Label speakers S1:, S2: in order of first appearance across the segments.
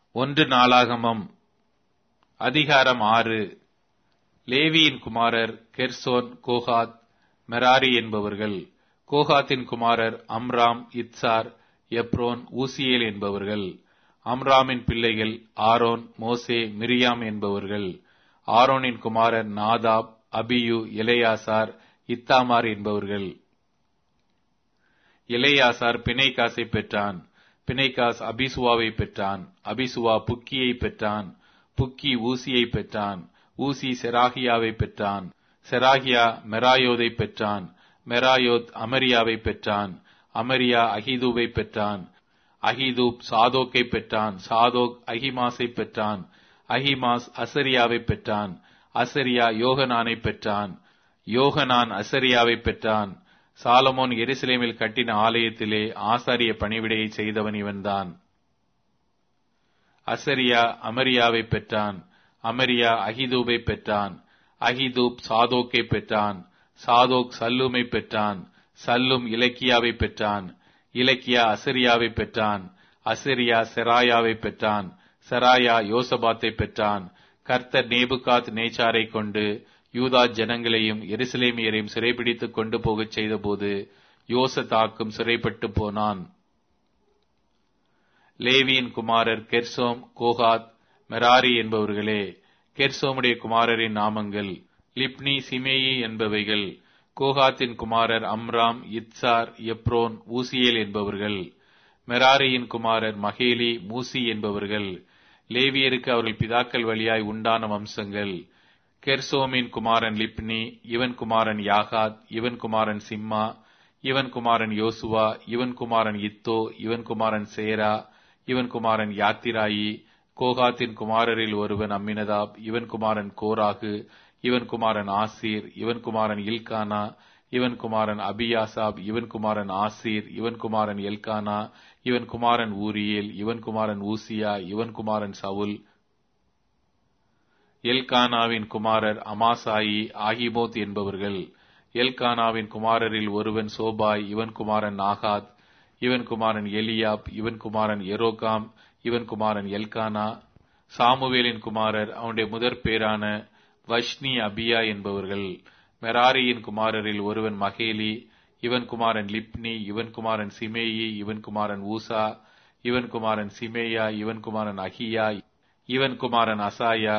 S1: ஒன்று நாளாகமம் அதிகாரம் 6. லேவியின் குமாரர் கெர்சோன், கோகாத், மெராரி என்பவர்கள். கோகாத்தின் குமாரர் அம்ராம், இத்சார், எப்ரோன், ஊசியேல் என்பவர்கள். அம்ராமின் பிள்ளைகள் ஆரோன், மோசே, மிரியாம் என்பவர்கள். ஆரோனின் குமாரர் நாதாப், அபியூ, எலெயாசார், இத்தாமார் என்பவர்கள். எலெயாசார் பிணைகாசை பெற்றான். பிணைகாஸ் அபிசுவாவை பெற்றான். அபிசுவா புக்கியை பெற்றான். புக்கி ஊசியை பெற்றான். ஊசி செராகியாவை பெற்றான். செராகியா மெராயோதை பெற்றான். மெராயோத் அமரியாவை பெற்றான். அமரியா அகிதூபை பெற்றான். அகிதூப் சாதோக்கை பெற்றான். சாதோக் அகிமாஸை பெற்றான். அகிமாஸ் அசரியாவை பெற்றான். அசரியா யோகனானை பெற்றான். யோகனான் அசரியாவை பெற்றான். சாலமோன் எருசலேமில் கட்டின ஆலயத்திலே ஆசாரிய பணிவிடையை செய்தவன் இவன்தான். அசரியா அமரியாவை பெற்றான். அமரியா அகிதூபை பெற்றான். அகிதூப் சாதோக்கை பெற்றான். சாதோக் சல்லூமை பெற்றான். சல்லும் இலக்கியாவை பெற்றான். இலக்கியா அசரியாவை பெற்றான். அசரியா செராயாவை பெற்றான். செராயா யோசபாத்தை பெற்றான். கர்த்தர் நேபுகாத் நேச்சாரை கொண்டு யூதா ஜனங்களையும் எருசலேமியரையும் சிறைபிடித்துக் கொண்டு போகச் செய்தபோது யோசதாக்கும் சிறைப்பட்டு போனான். லேவியின் குமாரர் கெர்சோம், கோகாத், மெராரி என்பவர்களே. கெர்சோமுடைய குமாரரின் நாமங்கள் லிப்னி, சிமேயி என்பவைகள். கோகாத்தின் குமாரர் அம்ராம், இத்சார், எப்ரோன், ஊசியேல் என்பவர்கள். மெராரியின் குமாரர் மகேலி, மூசி என்பவர்கள். லேவியருக்கு அவர்கள் பிதாக்கள் வழியாய் உண்டான வம்சங்கள். கெர்சோமின் குமாரன் லிப்னி, இவன் குமாரன் யாகாத், இவன் குமாரன் சிம்மா, இவன் குமாரன் யோசுவா, இவன் குமாரன் இத்தோ, இவன் குமாரன் சேரா, இவன் குமாரன் யாத்திராயி. கோகாத்தின் குமாரரில் ஒருவன் அம்மினதாப், இவன் குமாரன் கோராகு, இவன் குமாரன் ஆசீர், இவன் குமாரன் இல்கானா, இவன் குமாரன் அபியாசாப், இவன் குமாரன் ஆசீர், இவன் குமாரன் எல்கானா, இவன் குமாரன் ஊரியேல், இவன் குமாரன் ஊசியா, இவன் குமாரன் சவுல். எல்கானாவின் குமாரர் அமாசாயி, ஆகிமோத் என்பவர்கள். எல்கானாவின் குமாரரில் ஒருவன் சோபாய், இவன் குமாரன் நாகாத், இவன் குமாரன் எலியாப், இவன் குமாரன் எரோகாம், இவன் குமாரன் எல்கானா. சாமுவேலின் குமாரர் அவனுடைய முதற் பேரான வஷ்னி, அபியா என்பவர்கள். மெராரியின் குமாரரில் ஒருவன் மகேலி, இவன் குமாரன் லிப்னி, இவன் குமாரன் சிமேயி, இவன் குமாரன் ஊசா, இவன் குமாரன் சிமேயா, இவன் குமாரன் அகியா, இவன் குமாரன் அசாயா.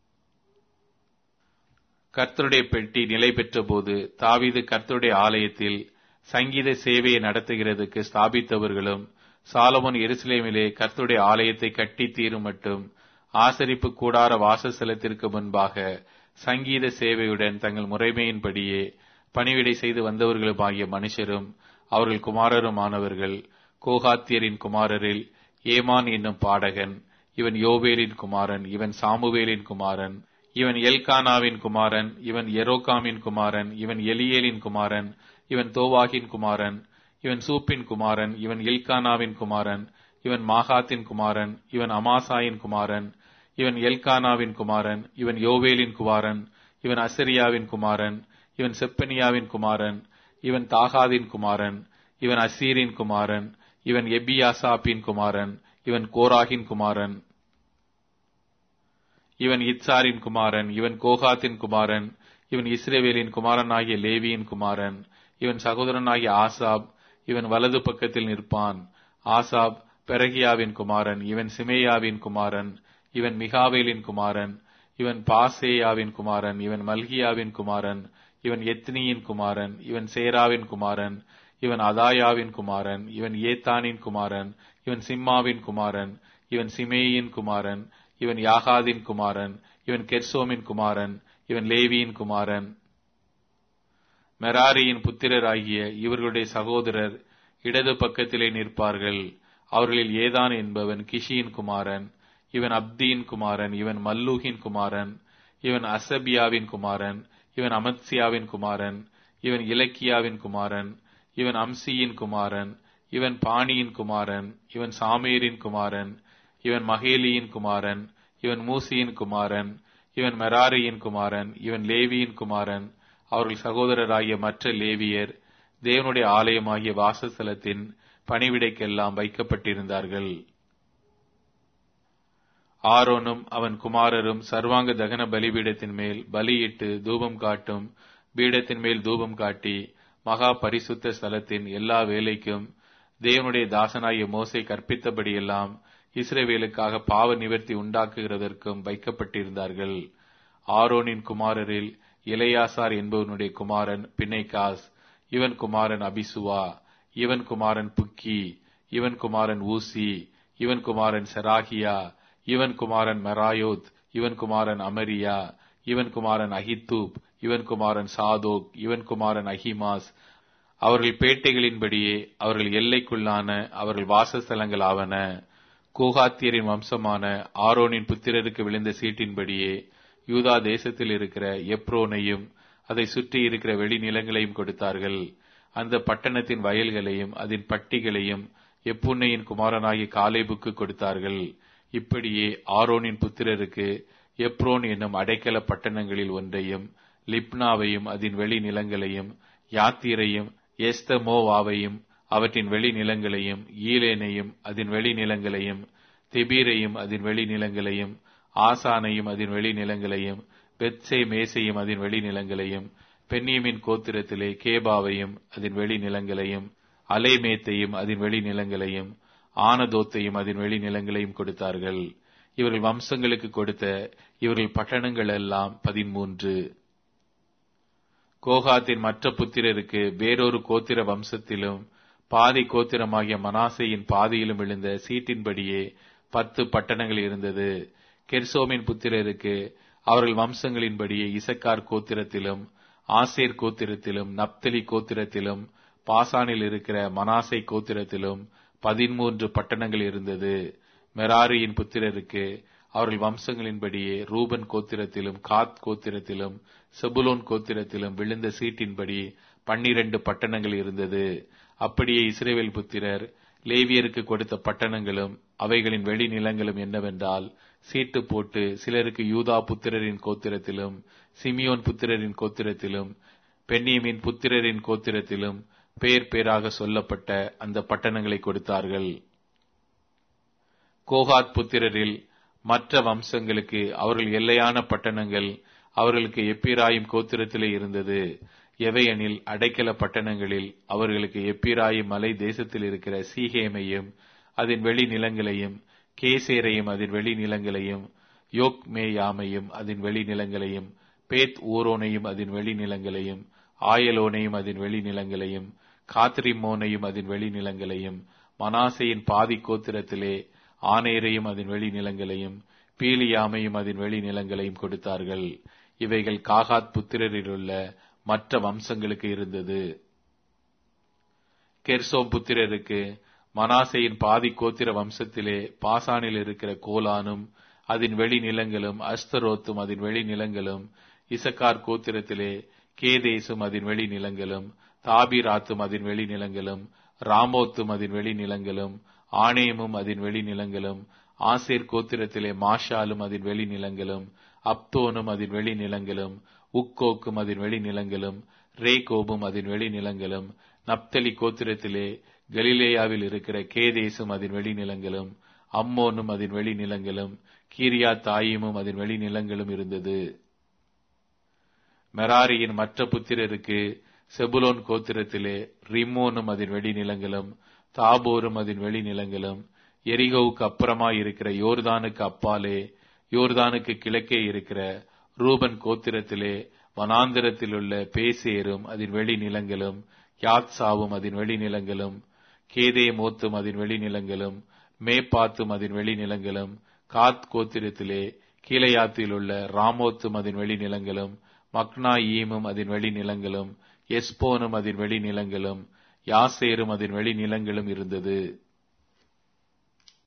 S1: கர்த்தருடைய பெட்டி நிலை பெற்ற போது தாவீது கர்த்தருடைய ஆலயத்தில் சங்கீத சேவையை நடத்துகிறதுக்கு ஸ்தாபித்தவர்களும், சாலமோன் எருசலேமிலே கர்த்தருடைய ஆலயத்தை கட்டி தீரும் மட்டும் ஆசரிப்பு கூடார வாசஸ்தலத்திற்கு முன்பாக சங்கீத சேவையுடன் தங்கள் முறைமையின்படியே பணிவிடை செய்து வந்தவர்களுமாகிய மனுஷரும் அவர்கள் குமாரருமானவர்கள். கோகாத்தியரின் குமாரரில் ஏமான் என்னும் பாடகன், இவன் யோவேலின் குமாரன், இவன் சாமுவேலின் குமாரன், இவன் எல்கானாவின் குமாரன், இவன் எரோகாமின் குமாரன், இவன் எலியேலின் குமாரன், இவன் தோவாகின் குமாரன், இவன் சூப்பின் குமாரன், இவன் எல்கானாவின் குமாரன், இவன் மாகாத்தின் குமாரன், இவன் அமாசாயின் குமாரன், இவன் எல்கானாவின் குமாரன், இவன் யோவேலின் குமாரன், இவன் அசரியாவின் குமாரன், இவன் செப்பனியாவின் குமாரன், இவன் தாகாதின் குமாரன், இவன் அசீரின் குமாரன், இவன் எபியாசாப்பின் குமாரன், இவன் கோராகின் குமாரன், இவன் இத்சாரின் குமாரன், இவன் கோகாத்தின் குமாரன், இவன் இஸ்ரவேலின் குமாரனாகிய லேவியின் குமாரன், இவன் சகோதரனாகிய ஆசாப், இவன் வலது பக்கத்தில் நிற்பான். ஆசாப் பெரகியாவின் குமாரன், இவன் சிமேயாவின் குமாரன், இவன் மிகாவேலின் குமாரன், இவன் பாசேயாவின் குமாரன், இவன் மல்கியாவின் குமாரன், இவன் எத்னியின் குமாரன், இவன் சேராவின் குமாரன், இவன் அதாயாவின் குமாரன், இவன் ஏத்தானின் குமாரன், இவன் சிம்மாவின் குமாரன், இவன் சிமேயின் குமாரன், இவன் யாகாதின் குமாரன், இவன் கெர்சோமின் குமாரன், இவன் லேவியின் குமாரன். மெராரியின் புத்திரராகிய இவர்களுடைய சகோதரர் இடது பக்கத்திலே நிற்பார்கள். அவர்களில் ஏதான் என்பவன் கிஷியின் குமாரன், இவன் அப்தியின் குமாரன், இவன் மல்லூகின் குமாரன், இவன் அசபியாவின் குமாரன், இவன் அமத்சியாவின் குமாரன், இவன் இலக்கியாவின் குமாரன், இவன் அம்சியின் குமாரன், இவன் பாணியின் குமாரன், இவன் சாமேரின் குமாரன், இவன் மகேலியின் குமாரன், இவன் மூசியின் குமாரன், இவன் மெராரியின் குமாரன், இவன் லேவியின் குமாரன். அவர்கள் சகோதரராகிய மற்ற லேவியர் தேவனுடைய ஆலயமாகிய வாசஸ்தலத்தின் பணிவிடைக்கெல்லாம் வைக்கப்பட்டிருந்தார்கள். ஆரோனும் அவன் குமாரரும் சர்வாங்க தகன பலிபீடத்தின் மேல் பலியிட்டு தூபம் காட்டும் பீடத்தின் மேல் தூபம் காட்டி மகா பரிசுத்த ஸ்தலத்தின் எல்லா வேலைக்கும் தேவனுடைய தாசனாகிய மோசே கற்பித்தபடியெல்லாம் இஸ்ரவேலுக்காக பாவ நிவர்த்தி உண்டாக்குகிறதற்கும் வைக்கப்பட்டிருந்தார்கள். ஆரோனின் குமாரரில் எலெயாசார் என்பவனுடைய குமாரன் பினெகாஸ், இவன் குமாரன் அபிசுவா, இவன் குமாரன் புக்கி, இவன் குமாரன் ஊசி, இவன் குமாரன் செராகியா, இவன் குமாரன் மெராயோத், இவன் குமாரன் அமரியா, இவன் குமாரன் அகித்தூப், இவன் குமாரன் சாதோக், இவன் குமாரன் அஹிமாஸ். அவர்கள் பேட்டைகளின்படியே அவர்கள் எல்லைக்குள்ளான அவர்கள் வாசஸ்தலங்கள் ஆவன. கோகாத்தியரின் வம்சமான ஆரோனின் புத்திரருக்கு விழுந்த சீட்டின்படியே யூதா தேசத்தில் இருக்கிற எப்ரோனையும் அதை சுற்றி இருக்கிற வெளிநிலங்களையும் கொடுத்தார்கள். அந்த பட்டணத்தின் வயல்களையும் அதன் பட்டிகளையும் எப்புன்னையின் குமாரனாகிய காலேபுக்கு கொடுத்தார்கள். இப்படியே ஆரோனின் புத்திரருக்கு எப்ரோன் என்னும் அடைக்கல பட்டணங்களில் ஒன்றையும், லிப்னாவையும் அதன் வெளிநிலங்களையும், யாத்தீரையும் எஸ்தமோவாவையும் அவற்றின் வெளிநிலங்களையும், ஈலேனையும் அதன் வெளிநிலங்களையும், தெபீரையும் அதன் வெளிநிலங்களையும், ஆசானையும் அதன் வெளிநிலங்களையும், பெத்சே மேசையும் அதன் வெளிநிலங்களையும், பென்யமின் கோத்திரத்திலே கேபாவையும் அதன் வெளிநிலங்களையும், அலைமேத்தையும் அதன் வெளிநிலங்களையும், ஆனதோத்தையும் அதன் வெளிநிலங்களையும் கொடுத்தார்கள். இவர்கள் வம்சங்களுக்கு கொடுத்த இவர்கள் பட்டணங்கள் எல்லாம் 13. கோகாத்தின் மற்ற புத்திரருக்கு வேறொரு கோத்திர வம்சத்திலும் பாதி கோத்திரமாகிய மனாசேயின் பாதியிலும் விழுந்த சீட்டின்படியே 10 பட்டணங்கள் இருந்தது. கெர்சோமின் புத்திரருக்கு அவர்கள் வம்சங்களின்படியே இசக்கார் கோத்திரத்திலும், ஆசேர் கோத்திரத்திலும், நப்தலி கோத்திரத்திலும், பாசானில் இருக்கிற மனாசே கோத்திரத்திலும் 13 பட்டணங்கள் இருந்தது. மெராரியின் புத்திரருக்கு அவர்கள் வம்சங்களின்படியே ரூபன் கோத்திரத்திலும், காத் கோத்திரத்திலும், செபுலோன் கோத்திரத்திலும் விழுந்த சீட்டின்படி 12 பட்டணங்கள் இருந்தது. அப்படியே இஸ்ரவேல் புத்திரர் லேவியருக்கு கொடுத்த பட்டணங்களும் அவைகளின் வெளிநிலங்களும் என்னவென்றால், சீட்டு போட்டு சிலருக்கு யூதா புத்திரரின் கோத்திரத்திலும், சிமியோன் புத்திரரின் கோத்திரத்திலும், பென்யமின் புத்திரரின் கோத்திரத்திலும் பேர் பேராக சொல்லப்பட்ட அந்த பட்டணங்களை கொடுத்தார்கள். கோகாத் புத்திரரில் மற்ற வம்சங்களுக்கு அவர்கள் எல்லையான பட்டணங்கள் அவர்களுக்கு எப்பிராயிம் கோத்திரத்திலே இருந்தது. எவையெனில் அடைக்கல பட்டணங்களில் அவர்களுக்கு எப்பிராயிம் மலை தேசத்தில் இருக்கிற சீகேமையும் அதன் வெளிநிலங்களையும், கேசேரையும் அதன் வெளிநிலங்களையும், யோக்மேயாமையும் அதன் வெளிநிலங்களையும், பேத் ஊரோனையும் அதன் வெளிநிலங்களையும், ஆயலோனையும் அதன் வெளிநிலங்களையும், காத்ரிமோனையும் அதன் வெளிநிலங்களையும், மனாசேயின் பாதி கோத்திரத்திலே ஆனேரையும் அதன் வெளிநிலங்களையும், பீலியாமையும் அதன் வெளிநிலங்களையும் கொடுத்தார்கள். இவைகள் காகாத் புத்திரரிலுள்ள மற்ற வம்சங்களுக்கு இருந்தது. கெர்சோம் புத்திரருக்கு மனாசேயின் பாதி கோத்திர வம்சத்திலே பாசானில் இருக்கிற கோலானும் அதன் வெளிநிலங்களும், அஸ்தரோத்தும் அதன் வெளிநிலங்களும், இசக்கார் கோத்திரத்திலே கேதேசும் அதன் வெளிநிலங்களும், தாபிராத்தும் அதன் வெளிநிலங்களும், ராமோத்தும் அதன் வெளிநிலங்களும், ஆனேமும் அதன் வெளிநிலங்களும், ஆசேர் கோத்திரத்திலே மாஷாலும் அதன் வெளிநிலங்களும், அப்தோனும் அதன் வெளிநிலங்களும், உக்கோக்கும் அதன் வெளிநிலங்களும், ரேகோபும் அதன் வெளிநிலங்களும், நப்தலி கோத்திரத்திலே கலிலேயாவில் இருக்கிற கேதேசும் அதன் வெளிநிலங்களும், அம்மோனும் அதன் வெளிநிலங்களும், கீரியா தாயிமும் அதன் வெளிநிலங்களும் இருந்தது. மெராரியின் மற்ற புத்திரருக்கு செபுலோன் கோத்திரத்திலே ரிம்மோனும் அதன் வெளிநிலங்களும், தாபோரும் அதன் வெளிநிலங்களும், எரிகோவுக்கு அப்புறமாய் இருக்கிற யோர்தானுக்கு அப்பாலே யோர்தானுக்கு கிழக்கே இருக்கிற ரூபன் கோத்திரத்திலே வனாந்திரத்திலுள்ள பேசேரும் அதன் வெளிநிலங்களும், யாத்சாவும் அதன் வெளிநிலங்களும், கேதேமோத்தும் அதன் வெளிநிலங்களும், மேப்பாத்தும் அதன் வெளிநிலங்களும், காத் கோத்திரத்திலே கீலேயாத்தில் உள்ள ராமோத்தும் அதன் வெளிநிலங்களும், மக்னாயீமும் அதன் வெளிநிலங்களும், எஸ்போனும் அதன் வெளிநிலங்களும், யாசேரும் அதன் வெளிநிலங்களும் இருந்தது.